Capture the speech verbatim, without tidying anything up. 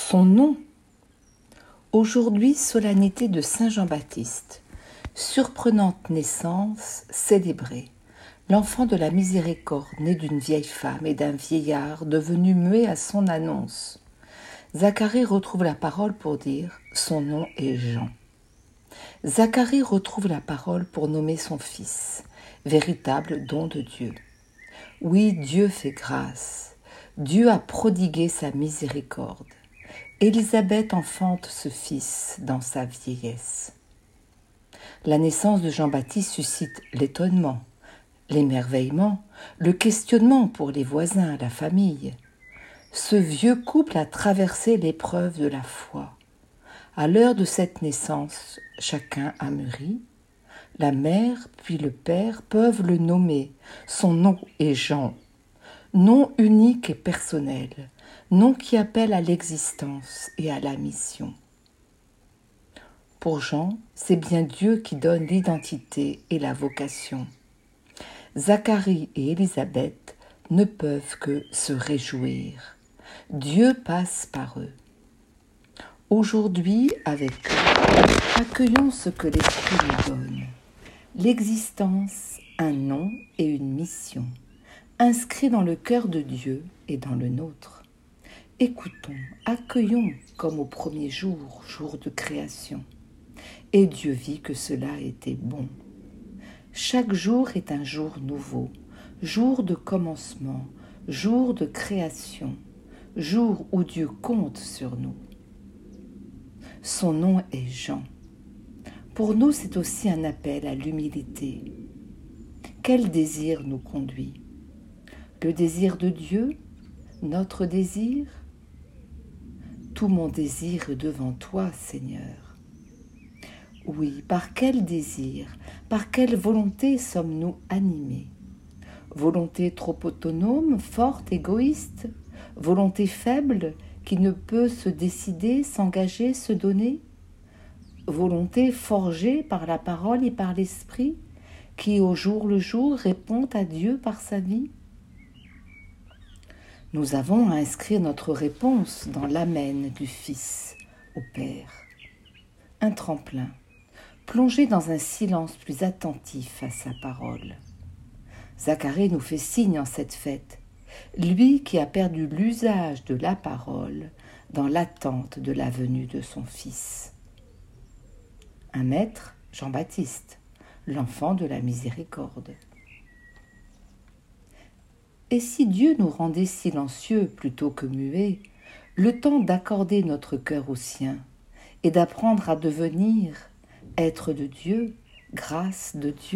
Son nom. Aujourd'hui, solennité de Saint Jean-Baptiste. Surprenante naissance célébrée. L'enfant de la miséricorde, né d'une vieille femme et d'un vieillard, devenu muet à son annonce. Zacharie retrouve la parole pour dire « Son nom est Jean ». Zacharie retrouve la parole pour nommer son fils, véritable don de Dieu. Oui, Dieu fait grâce. Dieu a prodigué sa miséricorde. Élisabeth enfante ce fils dans sa vieillesse. La naissance de Jean-Baptiste suscite l'étonnement, l'émerveillement, le questionnement pour les voisins, la famille. Ce vieux couple a traversé l'épreuve de la foi. À l'heure de cette naissance, chacun a mûri. La mère puis le père peuvent le nommer. Son nom est Jean. Nom unique et personnel, nom qui appelle à l'existence et à la mission. Pour Jean, c'est bien Dieu qui donne l'identité et la vocation. Zacharie et Élisabeth ne peuvent que se réjouir. Dieu passe par eux. Aujourd'hui, avec eux, accueillons ce que l'Esprit nous donne. L'existence, un nom et une mission, inscrits dans le cœur de Dieu et dans le nôtre. Écoutons, accueillons comme au premier jour, jour de création. Et Dieu vit que cela était bon. Chaque jour est un jour nouveau, jour de commencement, jour de création, jour où Dieu compte sur nous. Son nom est Jean. Pour nous, c'est aussi un appel à l'humilité. Quel désir nous conduit ? Le désir de Dieu, notre désir ? Tout mon désir est devant toi, Seigneur. Oui, par quel désir, par quelle volonté sommes-nous animés ? Volonté trop autonome, forte, égoïste ? Volonté faible, qui ne peut se décider, s'engager, se donner ? Volonté forgée par la parole et par l'esprit, qui au jour le jour répond à Dieu par sa vie ? Nous avons à inscrire notre réponse dans l'amen du Fils au Père. Un tremplin, plongé dans un silence plus attentif à sa parole. Zacharie nous fait signe en cette fête, lui qui a perdu l'usage de la parole dans l'attente de la venue de son Fils. Un maître, Jean-Baptiste, l'enfant de la miséricorde. Et si Dieu nous rendait silencieux plutôt que muets, le temps d'accorder notre cœur au sien et d'apprendre à devenir être de Dieu, grâce de Dieu ?